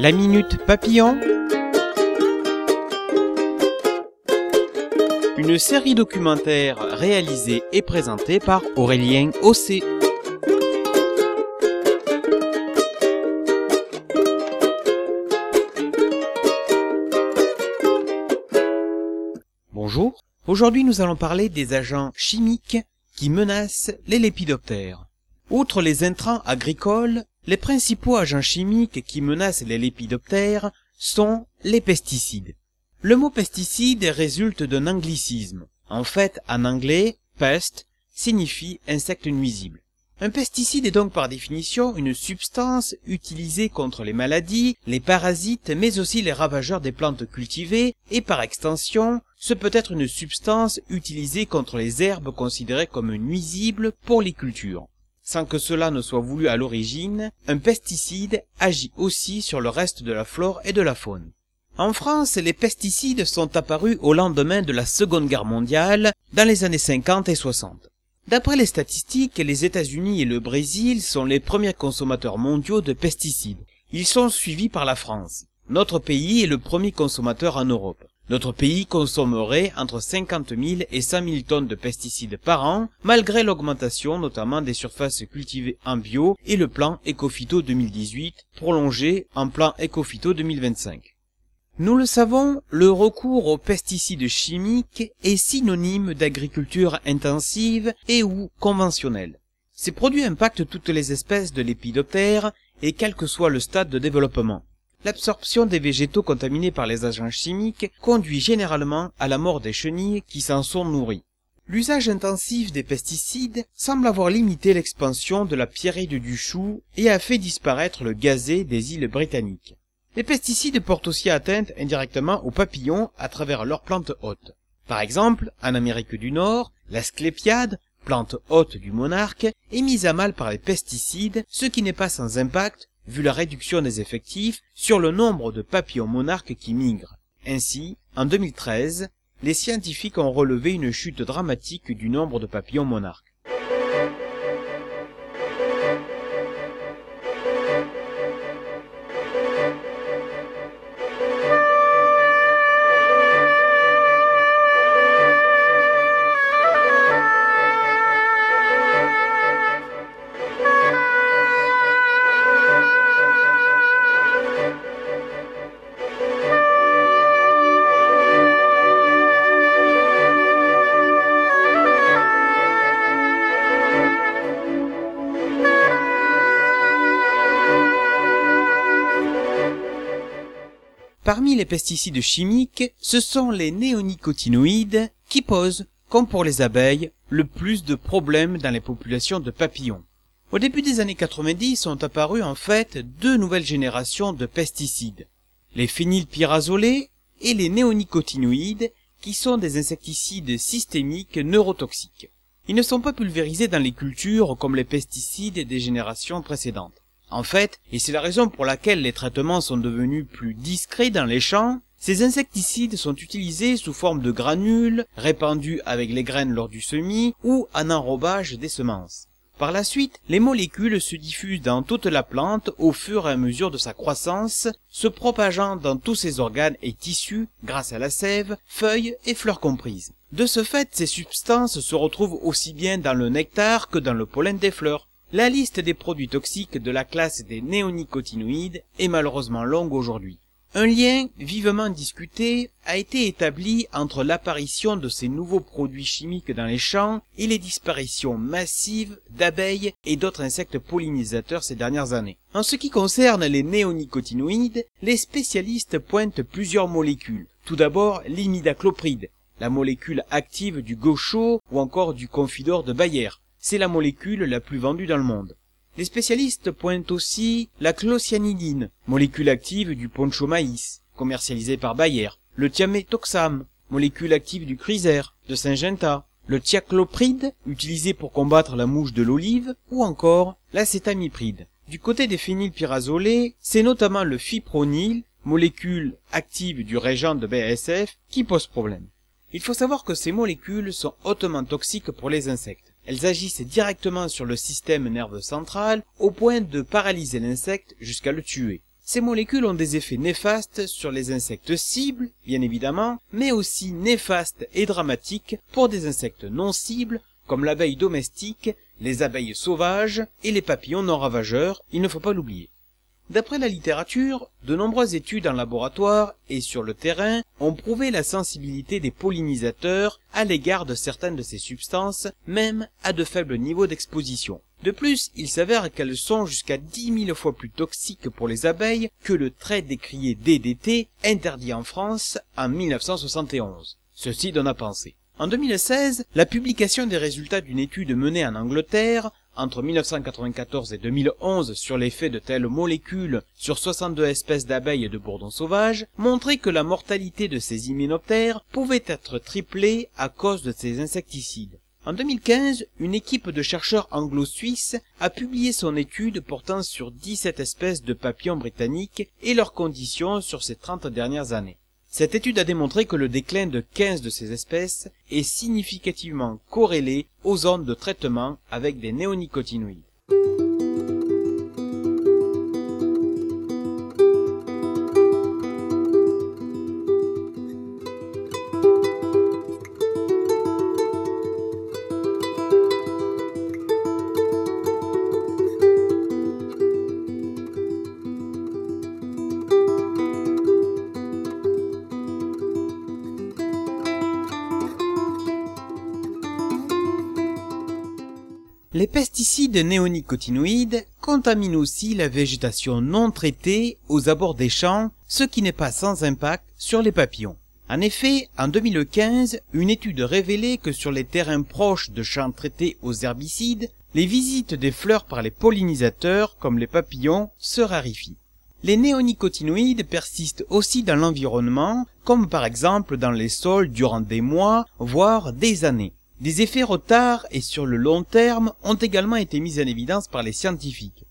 La Minute Papillon, une série documentaire réalisée et présentée par Aurélien Ossé. Bonjour, aujourd'hui nous allons parler des agents chimiques qui menacent les lépidoptères. Outre les intrants agricoles, les principaux agents chimiques qui menacent les lépidoptères sont les pesticides. Le mot pesticide résulte d'un anglicisme. En fait, en anglais, pest signifie insecte nuisible. Un pesticide est donc par définition une substance utilisée contre les maladies, les parasites, mais aussi les ravageurs des plantes cultivées, et par extension, ce peut être une substance utilisée contre les herbes considérées comme nuisibles pour les cultures. Sans que cela ne soit voulu à l'origine, un pesticide agit aussi sur le reste de la flore et de la faune. En France, les pesticides sont apparus au lendemain de la Seconde Guerre mondiale, dans les années 50 et 60. D'après les statistiques, les États-Unis et le Brésil sont les premiers consommateurs mondiaux de pesticides. Ils sont suivis par la France. Notre pays est le premier consommateur en Europe. Notre pays consommerait entre 50 000 et 100 000 tonnes de pesticides par an, malgré l'augmentation notamment des surfaces cultivées en bio et le plan Ecophyto 2018, prolongé en plan Ecophyto 2025. Nous le savons, le recours aux pesticides chimiques est synonyme d'agriculture intensive et ou conventionnelle. Ces produits impactent toutes les espèces de lépidoptères et quel que soit le stade de développement. L'absorption des végétaux contaminés par les agents chimiques conduit généralement à la mort des chenilles qui s'en sont nourries. L'usage intensif des pesticides semble avoir limité l'expansion de la pierride du chou et a fait disparaître le gazé des îles britanniques. Les pesticides portent aussi atteinte indirectement aux papillons à travers leurs plantes hôtes. Par exemple, en Amérique du Nord, l'asclépiade, plante hôte du monarque, est mise à mal par les pesticides, ce qui n'est pas sans impact, vu la réduction des effectifs, sur le nombre de papillons monarques qui migrent. Ainsi, en 2013, les scientifiques ont relevé une chute dramatique du nombre de papillons monarques. Parmi les pesticides chimiques, ce sont les néonicotinoïdes qui posent, comme pour les abeilles, le plus de problèmes dans les populations de papillons. Au début des années 90 sont apparues en fait deux nouvelles générations de pesticides, les phénylpyrazolés et les néonicotinoïdes qui sont des insecticides systémiques neurotoxiques. Ils ne sont pas pulvérisés dans les cultures comme les pesticides des générations précédentes. En fait, et c'est la raison pour laquelle les traitements sont devenus plus discrets dans les champs, ces insecticides sont utilisés sous forme de granules, répandus avec les graines lors du semis ou en enrobage des semences. Par la suite, les molécules se diffusent dans toute la plante au fur et à mesure de sa croissance, se propageant dans tous ses organes et tissus grâce à la sève, feuilles et fleurs comprises. De ce fait, ces substances se retrouvent aussi bien dans le nectar que dans le pollen des fleurs. La liste des produits toxiques de la classe des néonicotinoïdes est malheureusement longue aujourd'hui. Un lien vivement discuté a été établi entre l'apparition de ces nouveaux produits chimiques dans les champs et les disparitions massives d'abeilles et d'autres insectes pollinisateurs ces dernières années. En ce qui concerne les néonicotinoïdes, les spécialistes pointent plusieurs molécules. Tout d'abord, l'imidaclopride, la molécule active du gaucho ou encore du confidor de Bayer. C'est la molécule la plus vendue dans le monde. Les spécialistes pointent aussi la clocyanidine, molécule active du poncho maïs, commercialisée par Bayer, le thiaméthoxam, molécule active du chryser, de Syngenta, le thiaclopride, utilisé pour combattre la mouche de l'olive, ou encore l'acétamipride. Du côté des phénylpyrazolés, c'est notamment le fipronil, molécule active du régent de BASF, qui pose problème. Il faut savoir que ces molécules sont hautement toxiques pour les insectes. Elles agissent directement sur le système nerveux central au point de paralyser l'insecte jusqu'à le tuer. Ces molécules ont des effets néfastes sur les insectes cibles, bien évidemment, mais aussi néfastes et dramatiques pour des insectes non cibles, comme l'abeille domestique, les abeilles sauvages et les papillons non ravageurs, il ne faut pas l'oublier. D'après la littérature, de nombreuses études en laboratoire et sur le terrain ont prouvé la sensibilité des pollinisateurs à l'égard de certaines de ces substances, même à de faibles niveaux d'exposition. De plus, il s'avère qu'elles sont jusqu'à 10 000 fois plus toxiques pour les abeilles que le très décrié DDT, interdit en France en 1971. Ceci donne à penser. En 2016, la publication des résultats d'une étude menée en Angleterre entre 1994 et 2011 sur l'effet de telles molécules sur 62 espèces d'abeilles et de bourdons sauvages montrait que la mortalité de ces hyménoptères pouvait être triplée à cause de ces insecticides. En 2015, une équipe de chercheurs anglo-suisses a publié son étude portant sur 17 espèces de papillons britanniques et leurs conditions sur ces 30 dernières années. Cette étude a démontré que le déclin de 15 de ces espèces est significativement corrélé aux zones de traitement avec des néonicotinoïdes. Les pesticides néonicotinoïdes contaminent aussi la végétation non traitée aux abords des champs, ce qui n'est pas sans impact sur les papillons. En effet, en 2015, une étude révélait que sur les terrains proches de champs traités aux herbicides, les visites des fleurs par les pollinisateurs, comme les papillons, se raréfient. Les néonicotinoïdes persistent aussi dans l'environnement, comme par exemple dans les sols durant des mois, voire des années. Des effets retard et sur le long terme ont également été mis en évidence par les scientifiques.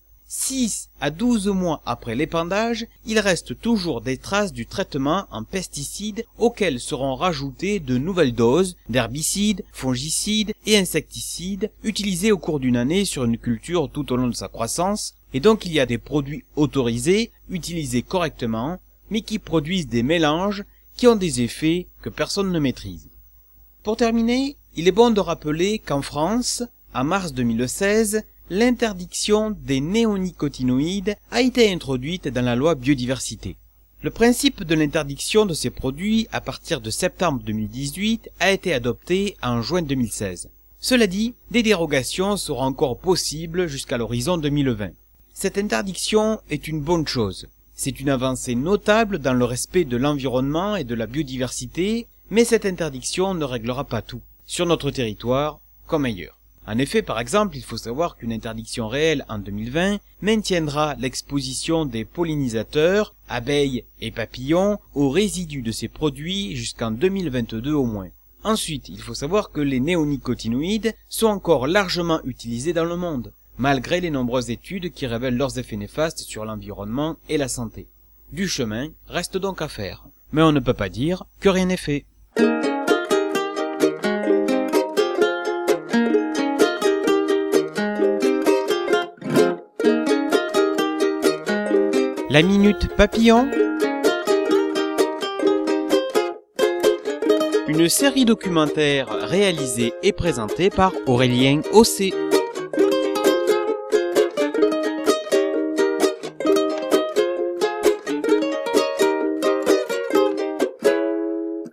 6 à 12 mois après l'épandage, il reste toujours des traces du traitement en pesticides auxquels seront rajoutées de nouvelles doses d'herbicides, fongicides et insecticides utilisés au cours d'une année sur une culture tout au long de sa croissance, et donc il y a des produits autorisés, utilisés correctement, mais qui produisent des mélanges qui ont des effets que personne ne maîtrise. Pour terminer, il est bon de rappeler qu'en France, en mars 2016, l'interdiction des néonicotinoïdes a été introduite dans la loi biodiversité. Le principe de l'interdiction de ces produits à partir de septembre 2018 a été adopté en juin 2016. Cela dit, des dérogations seront encore possibles jusqu'à l'horizon 2020. Cette interdiction est une bonne chose. C'est une avancée notable dans le respect de l'environnement et de la biodiversité, mais cette interdiction ne réglera pas tout, sur notre territoire comme ailleurs. En effet, par exemple, il faut savoir qu'une interdiction réelle en 2020 maintiendra l'exposition des pollinisateurs, abeilles et papillons, aux résidus de ces produits jusqu'en 2022 au moins. Ensuite, il faut savoir que les néonicotinoïdes sont encore largement utilisés dans le monde, malgré les nombreuses études qui révèlent leurs effets néfastes sur l'environnement et la santé. Du chemin reste donc à faire, mais on ne peut pas dire que rien n'est fait. La Minute Papillon, une série documentaire réalisée et présentée par Aurélien Ossé.